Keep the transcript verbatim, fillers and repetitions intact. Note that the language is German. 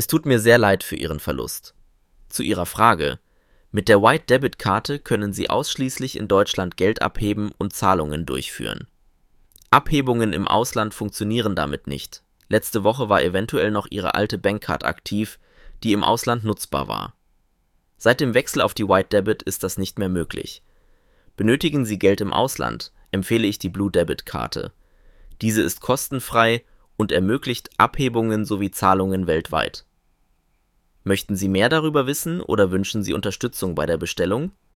Es tut mir sehr leid für Ihren Verlust. Zu Ihrer Frage: Mit der White-Debit-Karte können Sie ausschließlich in Deutschland Geld abheben und Zahlungen durchführen. Abhebungen im Ausland funktionieren damit nicht. Letzte Woche war eventuell noch Ihre alte Bankcard aktiv, die im Ausland nutzbar war. Seit dem Wechsel auf die White-Debit ist das nicht mehr möglich. Benötigen Sie Geld im Ausland, empfehle ich die Blue-Debit-Karte. Diese ist kostenfrei und ermöglicht Abhebungen sowie Zahlungen weltweit. Möchten Sie mehr darüber wissen oder wünschen Sie Unterstützung bei der Bestellung?